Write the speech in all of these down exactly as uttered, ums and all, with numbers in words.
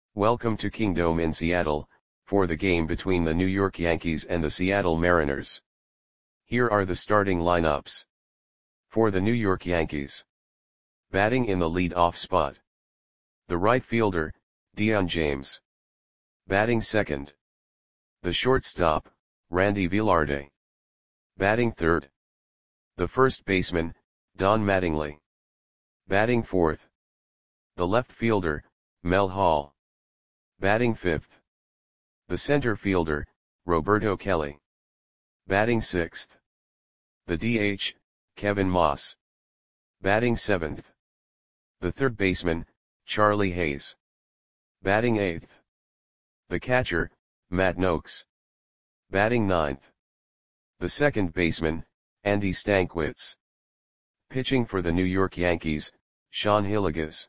Welcome to Kingdome in Seattle, for the game between the New York Yankees and the Seattle Mariners. Here are the starting lineups. For the New York Yankees. Batting in the lead-off spot. The right fielder, Dion James. Batting second. The shortstop, Randy Velarde. Batting third. The first baseman, Don Mattingly. Batting fourth. The left fielder, Mel Hall. Batting fifth. The center fielder, Roberto Kelly. Batting sixth. The D H, Kevin Moss. Batting seventh. The third baseman, Charlie Hayes. Batting eighth. The catcher, Matt Noakes. Batting ninth. The second baseman, Andy Stankiewicz. Pitching for the New York Yankees, Sean Hillegas.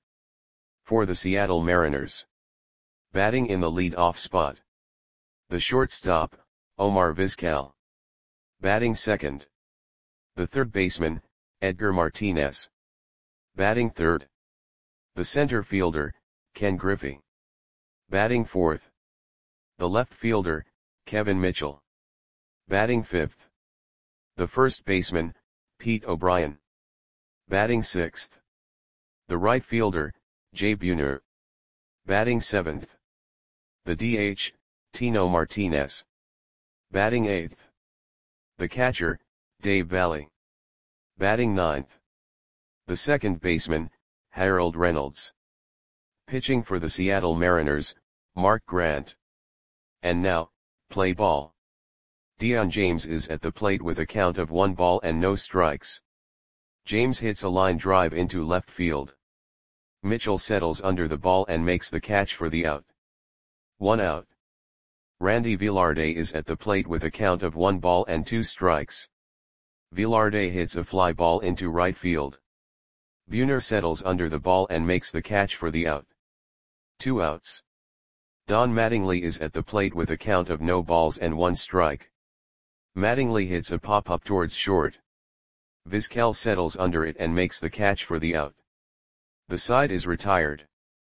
For the Seattle Mariners. Batting in the lead-off spot. The shortstop, Omar Vizquel. Batting second. The third baseman, Edgar Martinez. Batting third. The center fielder, Ken Griffey. Batting fourth. The left fielder, Kevin Mitchell. Batting fifth. The first baseman, Pete O'Brien. Batting sixth. The right fielder, Jay Buhner. Batting seventh. The D H, Tino Martinez. Batting eighth. The catcher, Dave Valle. Batting ninth. The second baseman, Harold Reynolds. Pitching for the Seattle Mariners, Mark Grant. And now, play ball. Dion James is at the plate with a count of one ball and no strikes. James hits a line drive into left field. Mitchell settles under the ball and makes the catch for the out. One out. Randy Velarde is at the plate with a count of one ball and two strikes. Velarde hits a fly ball into right field. Buhner settles under the ball and makes the catch for the out. Two outs. Don Mattingly is at the plate with a count of no balls and one strike. Mattingly hits a pop-up towards short. Vizquel settles under it and makes the catch for the out. The side is retired.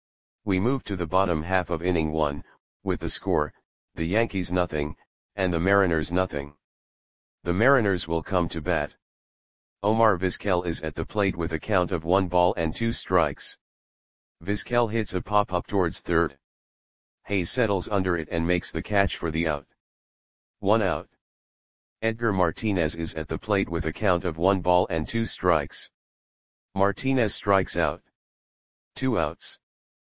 We move to the bottom half of inning one, with the score, the Yankees nothing, and the Mariners nothing. The Mariners will come to bat. Omar Vizquel is at the plate with a count of one ball and two strikes. Vizquel hits a pop-up towards third. Hayes settles under it and makes the catch for the out. One out. Edgar Martinez is at the plate with a count of one ball and two strikes. Martinez strikes out. Two outs.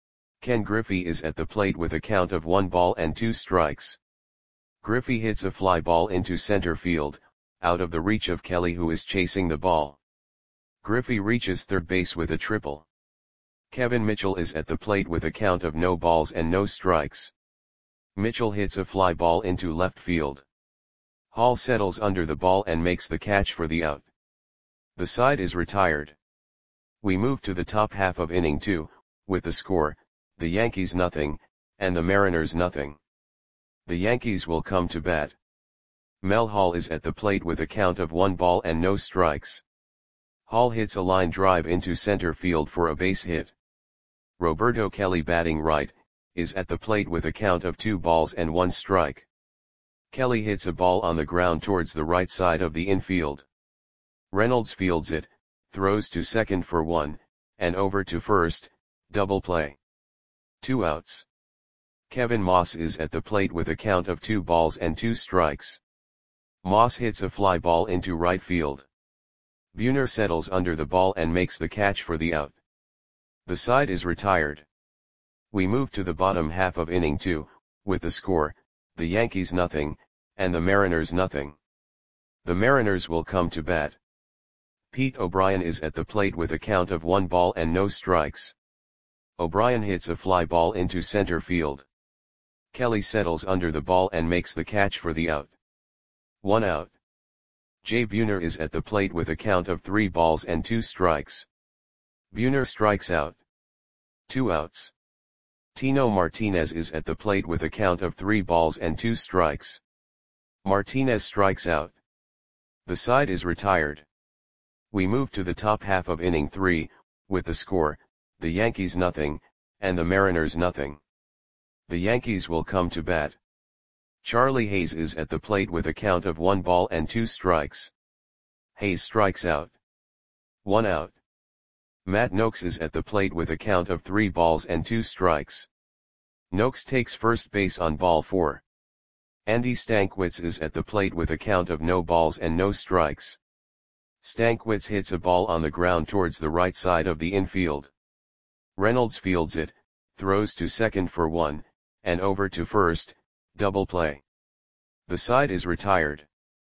Ken Griffey is at the plate with a count of one ball and two strikes. Griffey hits a fly ball into center field, out of the reach of Kelly, who is chasing the ball. Griffey reaches third base with a triple. Kevin Mitchell is at the plate with a count of no balls and no strikes. Mitchell hits a fly ball into left field. Hall settles under the ball and makes the catch for the out. The side is retired. We move to the top half of inning two, with the score, the Yankees nothing, and the Mariners nothing. The Yankees will come to bat. Mel Hall is at the plate with a count of one ball and no strikes. Hall hits a line drive into center field for a base hit. Roberto Kelly, batting right, is at the plate with a count of two balls and one strike. Kelly hits a ball on the ground towards the right side of the infield. Reynolds fields it, throws to second for one, and over to first, double play. Two outs. Kevin Moss is at the plate with a count of two balls and two strikes. Moss hits a fly ball into right field. Buhner settles under the ball and makes the catch for the out. The side is retired. We move to the bottom half of inning two, with the score, the Yankees nothing, and the Mariners nothing. The Mariners will come to bat. Pete O'Brien is at the plate with a count of one ball and no strikes. O'Brien hits a fly ball into center field. Kelly settles under the ball and makes the catch for the out. One out. Jay Buhner is at the plate with a count of three balls and two strikes. Buhner strikes out. Two outs. Tino Martinez is at the plate with a count of three balls and two strikes. Martinez strikes out. The side is retired. We move to the top half of inning three, with the score, the Yankees nothing, and the Mariners nothing. The Yankees will come to bat. Charlie Hayes is at the plate with a count of one ball and two strikes. Hayes strikes out. One out. Matt Noakes is at the plate with a count of three balls and two strikes. Noakes takes first base on ball four. Andy Stankiewicz is at the plate with a count of no balls and no strikes. Stankiewicz hits a ball on the ground towards the right side of the infield. Reynolds fields it, throws to second for one, and over to first, double play. The side is retired.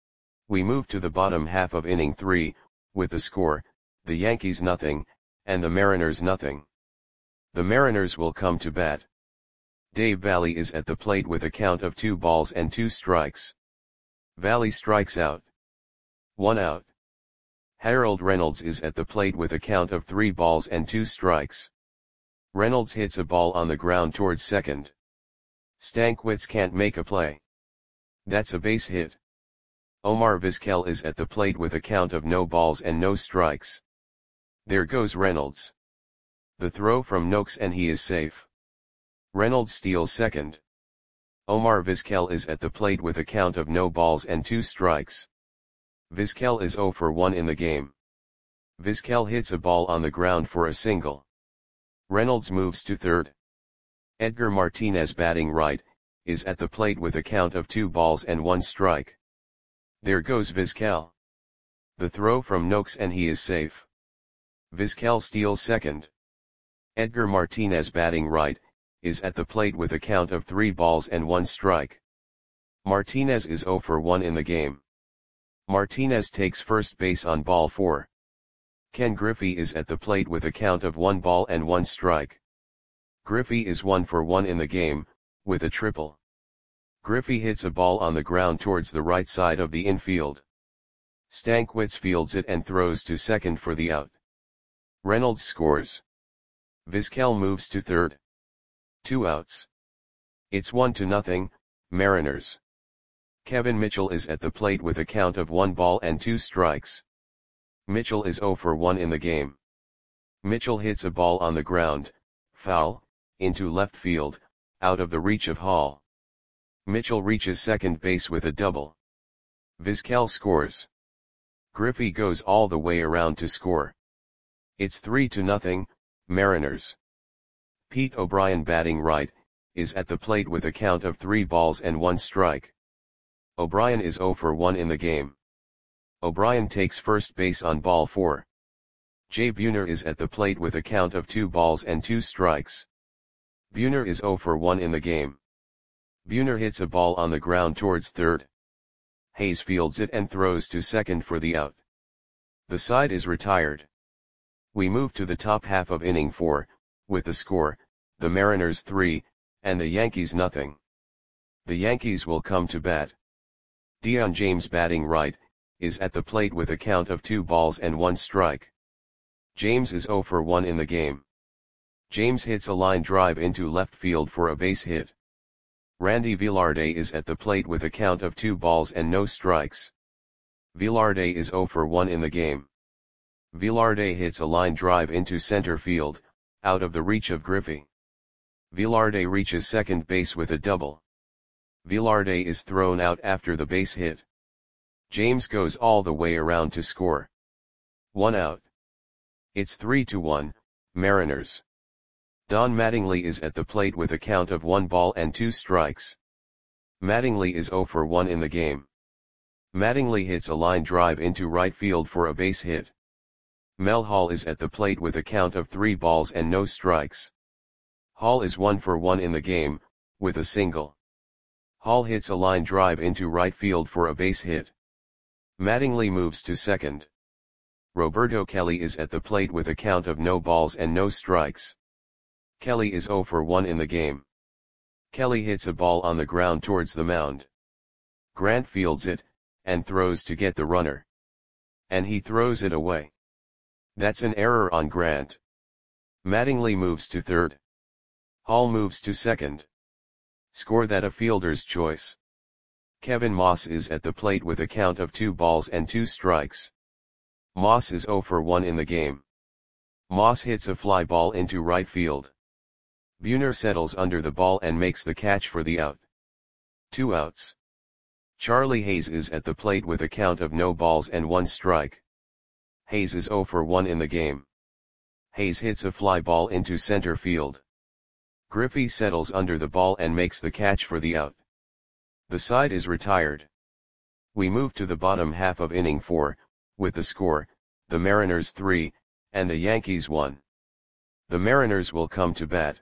We move to the bottom half of inning three, with the score, the Yankees nothing, and the Mariners nothing. The Mariners will come to bat. Dave Valle is at the plate with a count of two balls and two strikes. Valle strikes out. One out. Harold Reynolds is at the plate with a count of three balls and two strikes. Reynolds hits a ball on the ground towards second. Stankiewicz can't make a play. That's a base hit. Omar Vizquel is at the plate with a count of no balls and no strikes. There goes Reynolds. The throw from Noakes and he is safe. Reynolds steals second. Omar Vizquel is at the plate with a count of no balls and two strikes. Vizquel is zero for one in the game. Vizquel hits a ball on the ground for a single. Reynolds moves to third. Edgar Martinez, batting right, is at the plate with a count of two balls and one strike. There goes Vizquel. The throw from Noakes and he is safe. Vizquel steals second. Edgar Martinez, batting right, is at the plate with a count of three balls and one strike. Martinez is zero for one in the game. Martinez takes first base on ball four. Ken Griffey is at the plate with a count of one ball and one strike. Griffey is one for one in the game, with a triple. Griffey hits a ball on the ground towards the right side of the infield. Stankiewicz fields it and throws to second for the out. Reynolds scores. Vizquel moves to third. Two outs. It's one to nothing, Mariners. Kevin Mitchell is at the plate with a count of one ball and two strikes. Mitchell is zero for one in the game. Mitchell hits a ball on the ground, foul, into left field, out of the reach of Hall. Mitchell reaches second base with a double. Vizquel scores. Griffey goes all the way around to score. It's three to nothing, Mariners. Pete O'Brien, batting right, is at the plate with a count of three balls and one strike. O'Brien is zero for one in the game. O'Brien takes first base on ball four. Jay Buhner is at the plate with a count of two balls and two strikes. Buhner is zero for one in the game. Buhner hits a ball on the ground towards third. Hayes fields it and throws to second for the out. The side is retired. We move to the top half of inning four, with the score, the Mariners three, and the Yankees nothing. The Yankees will come to bat. Dion James, batting right, is at the plate with a count of two balls and one strike. James is zero for one in the game. James hits a line drive into left field for a base hit. Randy Velarde is at the plate with a count of two balls and no strikes. Velarde is zero for one in the game. Velarde hits a line drive into center field, out of the reach of Griffey. Velarde reaches second base with a double. Velarde is thrown out after the base hit. James goes all the way around to score. One out. It's three to one, Mariners. Don Mattingly is at the plate with a count of one ball and two strikes. Mattingly is zero for one in the game. Mattingly hits a line drive into right field for a base hit. Mel Hall is at the plate with a count of three balls and no strikes. Hall is one for one in the game, with a single. Hall hits a line drive into right field for a base hit. Mattingly moves to second. Roberto Kelly is at the plate with a count of no balls and no strikes. Kelly is zero for one in the game. Kelly hits a ball on the ground towards the mound. Grant fields it, and throws to get the runner. And he throws it away. That's an error on Grant. Mattingly moves to third. Hall moves to second. Score that a fielder's choice. Kevin Moss is at the plate with a count of two balls and two strikes. Moss is zero for one in the game. Moss hits a fly ball into right field. Buhner settles under the ball and makes the catch for the out. Two outs. Charlie Hayes is at the plate with a count of no balls and one strike. Hayes is oh for one in the game. Hayes hits a fly ball into center field. Griffey settles under the ball and makes the catch for the out. The side is retired. We move to the bottom half of inning four, with the score, the Mariners three, and the Yankees one. The Mariners will come to bat.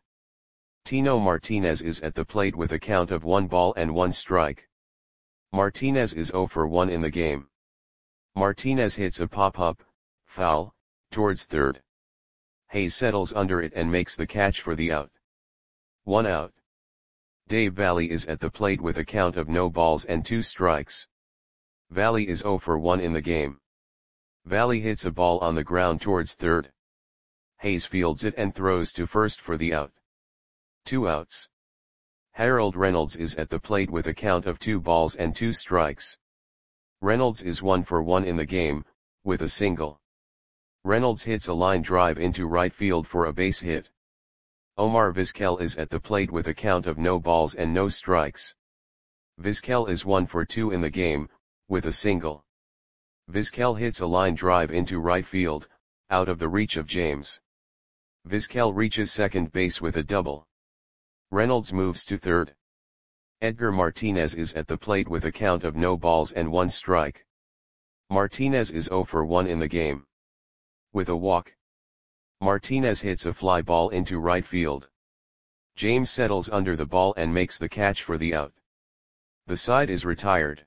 Tino Martinez is at the plate with a count of one ball and one strike. Martinez is oh for one in the game. Martinez hits a pop-up, foul, towards third. Hayes settles under it and makes the catch for the out. One out. Dave Valle is at the plate with a count of no balls and two strikes. Valle is oh for one in the game. Valle hits a ball on the ground towards third. Hayes fields it and throws to first for the out. Two outs. Harold Reynolds is at the plate with a count of two balls and two strikes. Reynolds is one for one in the game, with a single. Reynolds hits a line drive into right field for a base hit. Omar Vizquel is at the plate with a count of no balls and no strikes. Vizquel is one for two in the game, with a single. Vizquel hits a line drive into right field, out of the reach of James. Vizquel reaches second base with a double. Reynolds moves to third. Edgar Martinez is at the plate with a count of no balls and one strike. Martinez is oh for one in the game. With a walk. Martinez hits a fly ball into right field. James settles under the ball and makes the catch for the out. The side is retired.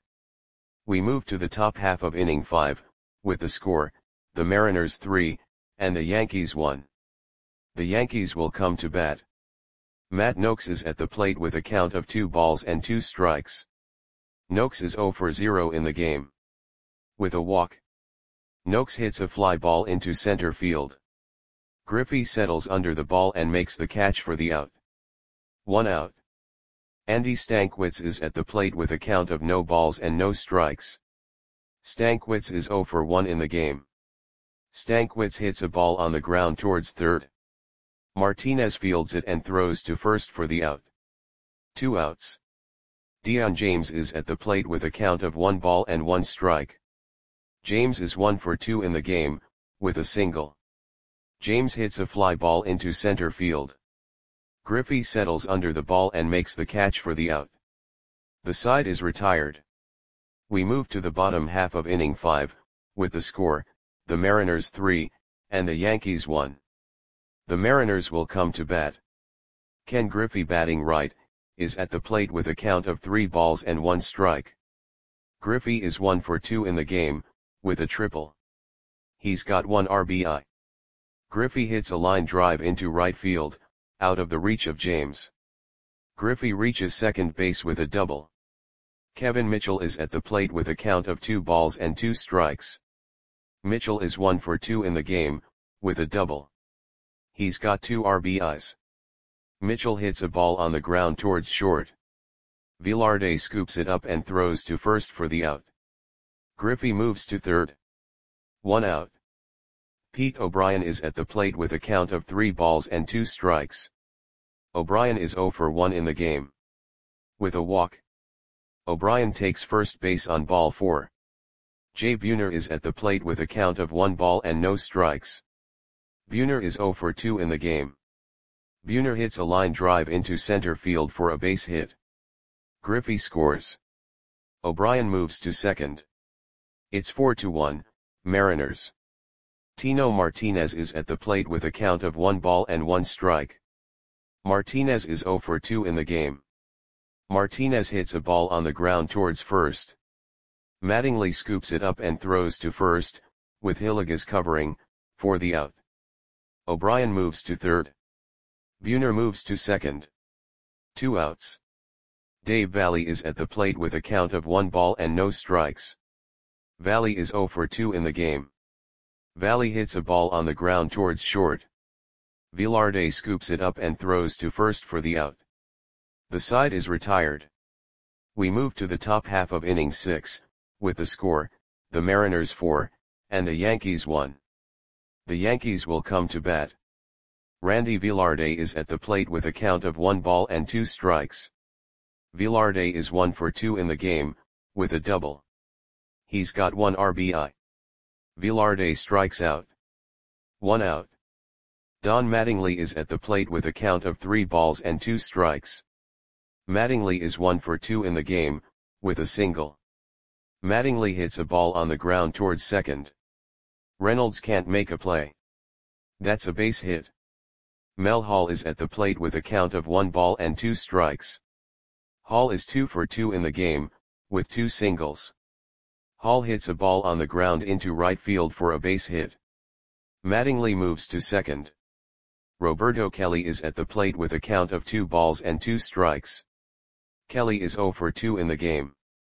We move to the top half of inning five, with the score, the Mariners three, and the Yankees one. The Yankees will come to bat. Matt Noakes is at the plate with a count of two balls and two strikes. Noakes is oh for zero in the game. With a walk. Noakes hits a fly ball into center field. Griffey settles under the ball and makes the catch for the out. One out. Andy Stankiewicz is at the plate with a count of no balls and no strikes. Stankiewicz is oh for one in the game. Stankiewicz hits a ball on the ground towards third. Martinez fields it and throws to first for the out. Two outs. Dion James is at the plate with a count of one ball and one strike. James is one for two in the game, with a single. James hits a fly ball into center field. Griffey settles under the ball and makes the catch for the out. The side is retired. We move to the bottom half of inning five, with the score, the Mariners three, and the Yankees one. The Mariners will come to bat. Ken Griffey, batting right, is at the plate with a count of three balls and one strike. Griffey is one for two in the game, with a triple. He's got one R B I. Griffey hits a line drive into right field, out of the reach of James. Griffey reaches second base with a double. Kevin Mitchell is at the plate with a count of two balls and two strikes. Mitchell is one for two in the game, with a double. He's got two R B Is. Mitchell hits a ball on the ground towards short. Velarde scoops it up and throws to first for the out. Griffey moves to third. One out. Pete O'Brien is at the plate with a count of three balls and two strikes. O'Brien is oh for one in the game. With a walk. O'Brien takes first base on ball four. Jay Buhner is at the plate with a count of one ball and no strikes. Buhner is oh for two in the game. Buhner hits a line drive into center field for a base hit. Griffey scores. O'Brien moves to second. It's four to one, Mariners. Tino Martinez is at the plate with a count of one ball and one strike. Martinez is oh for two in the game. Martinez hits a ball on the ground towards first. Mattingly scoops it up and throws to first, with Hillegas covering, for the out. O'Brien moves to third. Buhner moves to second. Two outs. Dave Valle is at the plate with a count of one ball and no strikes. Valle is oh for two in the game. Valle hits a ball on the ground towards short. Velarde scoops it up and throws to first for the out. The side is retired. We move to the top half of inning six, with the score, the Mariners four, and the Yankees one. The Yankees will come to bat. Randy Velarde is at the plate with a count of one ball and two strikes. Velarde is one for two in the game, with a double. He's got one R B I. Velarde strikes out. One out. Don Mattingly is at the plate with a count of three balls and two strikes. Mattingly is one for two in the game, with a single. Mattingly hits a ball on the ground towards second. Reynolds can't make a play. That's a base hit. Mel Hall is at the plate with a count of one ball and two strikes. Hall is two for two in the game, with two singles. Hall hits a ball on the ground into right field for a base hit. Mattingly moves to second. Roberto Kelly is at the plate with a count of two balls and two strikes. Kelly is zero for two in the game.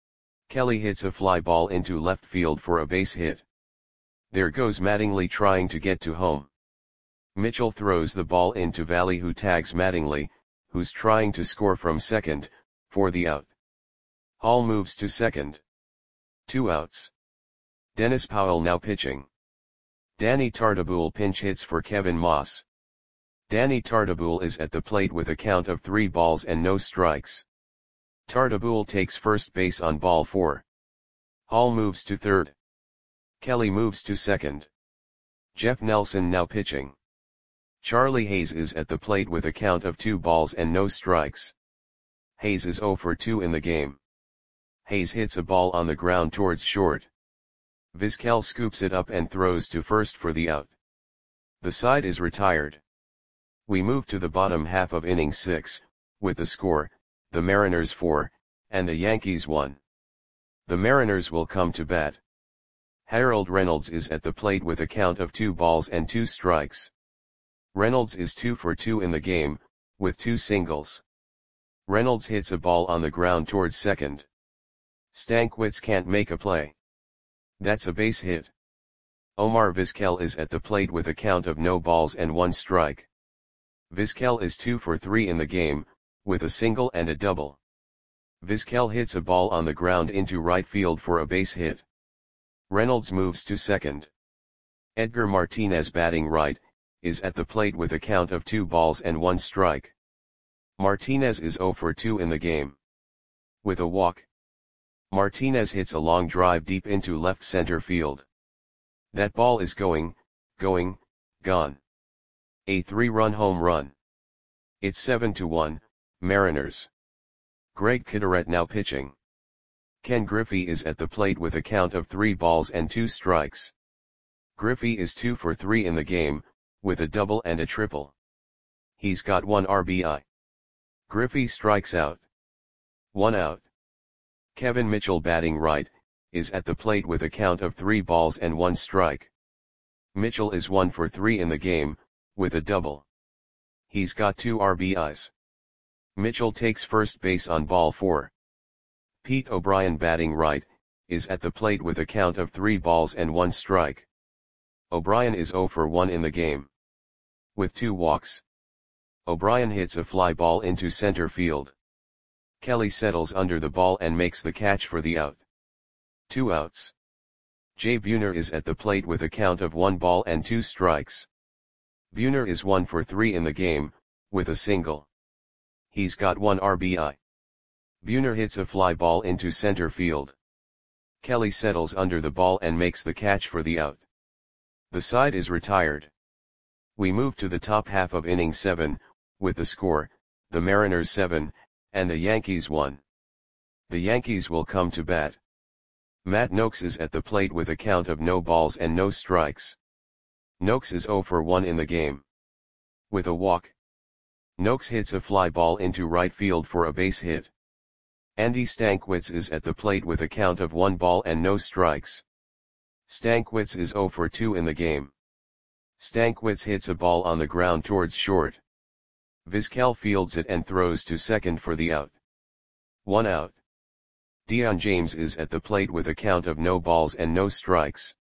Kelly hits a fly ball into left field for a base hit. There goes Mattingly trying to get to home. Mitchell throws the ball into Valley, who tags Mattingly, who's trying to score from second, for the out. Hall moves to second. Two outs. Dennis Powell now pitching. Danny Tartabull pinch hits for Kevin Moss. Danny Tartabull is at the plate with a count of three balls and no strikes. Tartabull takes first base on ball four. Hall moves to third. Kelly moves to second. Jeff Nelson now pitching. Charlie Hayes is at the plate with a count of two balls and no strikes. Hayes is zero for two in the game. Hayes hits a ball on the ground towards short. Vizquel scoops it up and throws to first for the out. The side is retired. We move to the bottom half of inning six, with the score, the Mariners four, and the Yankees one. The Mariners will come to bat. Harold Reynolds is at the plate with a count of two balls and two strikes. Reynolds is two for two in the game, with two singles. Reynolds hits a ball on the ground towards second. Stankwitz can't make a play. That's a base hit. Omar Vizquel is at the plate with a count of no balls and one strike. Vizquel is two for three in the game, with a single and a double. Vizquel hits a ball on the ground into right field for a base hit. Reynolds moves to second. Edgar Martinez, batting right, is at the plate with a count of two balls and one strike. Martinez is zero for two in the game. With a walk. Martinez hits a long drive deep into left center field. That ball is going, going, gone. A three-run home run. It's seven to one, Mariners. Greg Kideret now pitching. Ken Griffey is at the plate with a count of three balls and two strikes. Griffey is two for three in the game, with a double and a triple. He's got one R B I. Griffey strikes out. One out. Kevin Mitchell, batting right, is at the plate with a count of three balls and one strike. Mitchell is one for three in the game, with a double. He's got two R B Is. Mitchell takes first base on ball four. Pete O'Brien, batting right, is at the plate with a count of three balls and one strike. O'Brien is zero for one in the game. With two walks. O'Brien hits a fly ball into center field. Kelly settles under the ball and makes the catch for the out. Two outs. Jay Buhner is at the plate with a count of one ball and two strikes. Buhner is one for three in the game, with a single. He's got one R B I. Buhner hits a fly ball into center field. Kelly settles under the ball and makes the catch for the out. The side is retired. We move to the top half of inning seven, with the score, the Mariners seven, and the Yankees one. The Yankees will come to bat. Matt Noakes is at the plate with a count of no balls and no strikes. Noakes is zero for one in the game. With a walk. Noakes hits a fly ball into right field for a base hit. Andy Stankwitz is at the plate with a count of one ball and no strikes. Stankwitz is zero for two in the game. Stankwitz hits a ball on the ground towards short. Vizquel fields it and throws to second for the out. One out. Dion James is at the plate with a count of no balls and no strikes.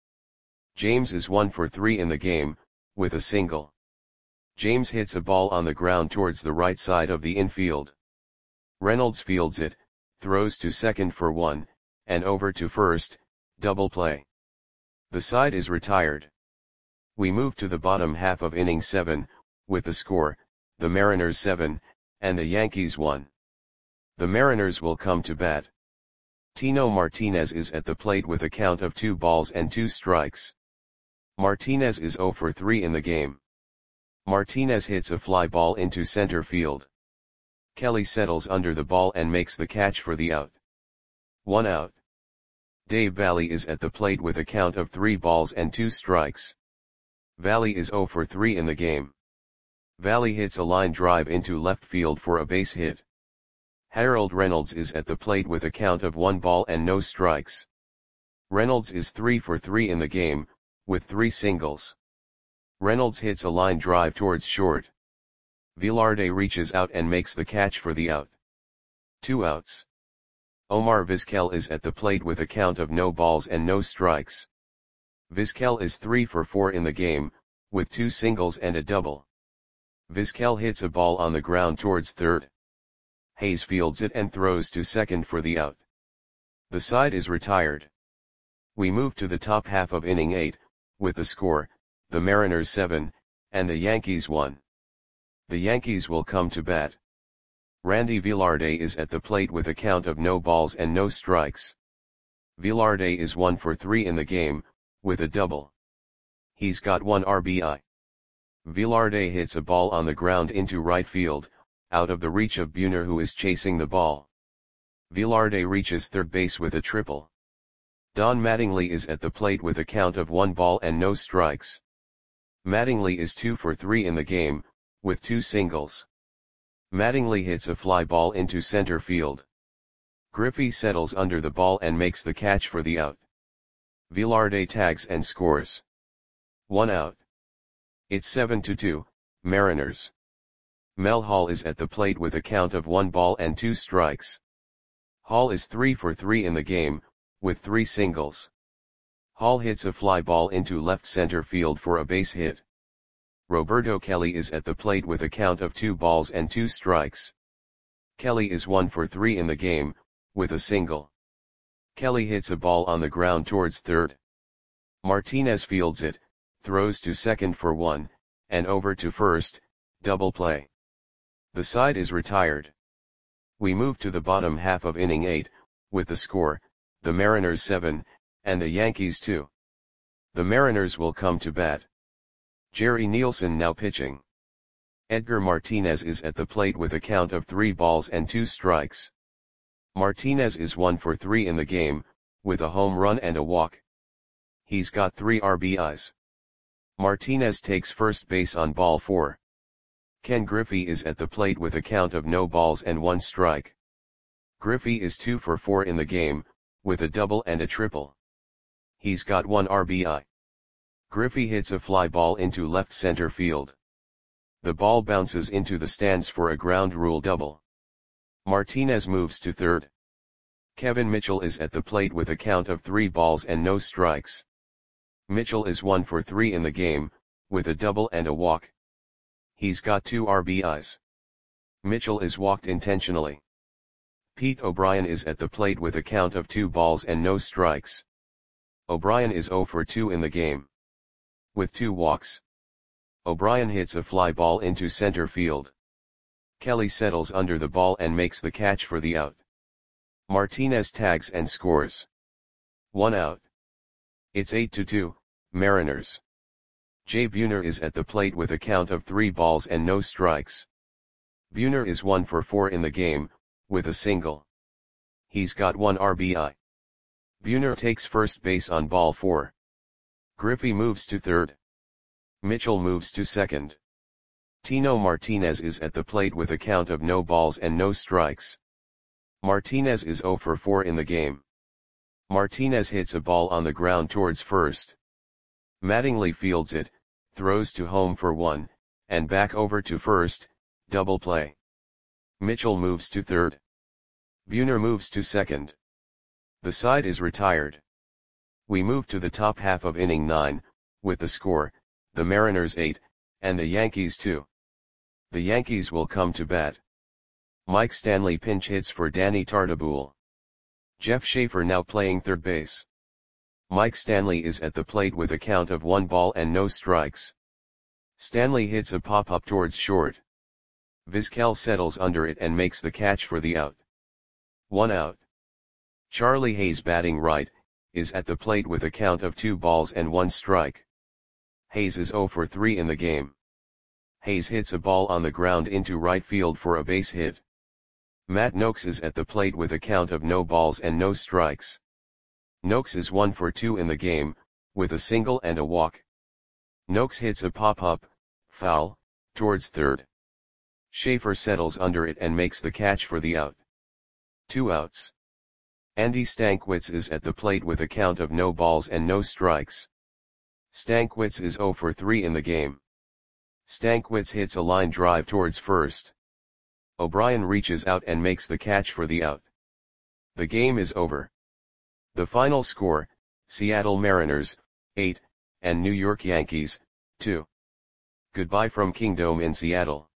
James is one for three in the game, with a single. James hits a ball on the ground towards the right side of the infield. Reynolds fields it, throws to second for one, and over to first, double play. The side is retired. We move to the bottom half of inning seven, with the score, the Mariners seven, and the Yankees one. The Mariners will come to bat. Tino Martinez is at the plate with a count of two balls and two strikes. Martinez is zero for three in the game. Martinez hits a fly ball into center field. Kelly settles under the ball and makes the catch for the out. One out. Dave Valle is at the plate with a count of three balls and two strikes. Valle is zero for three in the game. Valle hits a line drive into left field for a base hit. Harold Reynolds is at the plate with a count of one ball and no strikes. Reynolds is three for three in the game, with three singles. Reynolds hits a line drive towards short. Velarde reaches out and makes the catch for the out. Two outs. Omar Vizquel is at the plate with a count of no balls and no strikes. Vizquel is three for four in the game, with two singles and a double. Vizquel hits a ball on the ground towards third. Hayes fields it and throws to second for the out. The side is retired. We move to the top half of inning eight, with the score, the Mariners seven, and the Yankees one. The Yankees will come to bat. Randy Velarde is at the plate with a count of no balls and no strikes. Velarde is one for three in the game, with a double. He's got one R B I. Velarde hits a ball on the ground into right field, out of the reach of Buhner, who is chasing the ball. Velarde reaches third base with a triple. Don Mattingly is at the plate with a count of one ball and no strikes. Mattingly is two for three in the game, with two singles. Mattingly hits a fly ball into center field. Griffey settles under the ball and makes the catch for the out. Velarde tags and scores. One out. It's seven to two, Mariners. Mel Hall is at the plate with a count of one ball and two strikes. Hall is three for three in the game, with three singles. Hall hits a fly ball into left center field for a base hit. Roberto Kelly is at the plate with a count of two balls and two strikes. Kelly is one for three in the game, with a single. Kelly hits a ball on the ground towards third. Martinez fields it, throws to second for one, and over to first, double play. The side is retired. We move to the bottom half of inning eight, with the score, the Mariners seven, and the Yankees two. The Mariners will come to bat. Jerry Nielsen now pitching. Edgar Martinez is at the plate with a count of three balls and two strikes. Martinez is one for three in the game, with a home run and a walk. He's got three R B Is. Martinez takes first base on ball four. Ken Griffey is at the plate with a count of no balls and one strike. Griffey is two for four in the game, with a double and a triple. He's got one R B I. Griffey hits a fly ball into left center field. The ball bounces into the stands for a ground rule double. Martinez moves to third. Kevin Mitchell is at the plate with a count of three balls and no strikes. Mitchell is one for three in the game, with a double and a walk. He's got two R B Is. Mitchell is walked intentionally. Pete O'Brien is at the plate with a count of two balls and no strikes. O'Brien is zero for two in the game, with two walks. O'Brien hits a fly ball into center field. Kelly settles under the ball and makes the catch for the out. Martinez tags and scores. One out. It's eight to two, Mariners. Jay Buhner is at the plate with a count of three balls and no strikes. Buhner is one for four in the game, with a single. He's got one R B I. Buhner takes first base on ball four. Griffey moves to third. Mitchell moves to second. Tino Martinez is at the plate with a count of no balls and no strikes. Martinez is zero for four in the game. Martinez hits a ball on the ground towards first. Mattingly fields it, throws to home for one, and back over to first, double play. Mitchell moves to third. Buhner moves to second. The side is retired. We move to the top half of inning nine, with the score, the Mariners eight, and the Yankees two. The Yankees will come to bat. Mike Stanley pinch hits for Danny Tartabull. Jeff Schaefer now playing third base. Mike Stanley is at the plate with a count of one ball and no strikes. Stanley hits a pop-up towards short. Vizquel settles under it and makes the catch for the out. One out. Charlie Hayes, batting right, is at the plate with a count of two balls and one strike. Hayes is zero for three in the game. Hayes hits a ball on the ground into right field for a base hit. Matt Nokes is at the plate with a count of no balls and no strikes. Nokes is one for two in the game, with a single and a walk. Nokes hits a pop-up, foul, towards third. Schaefer settles under it and makes the catch for the out. Two outs. Andy Stankiewicz is at the plate with a count of no balls and no strikes. Stankiewicz is zero for three in the game. Stankiewicz hits a line drive towards first. O'Brien reaches out and makes the catch for the out. The game is over. The final score, Seattle Mariners, eight, and New York Yankees, two. Goodbye from Kingdome in Seattle.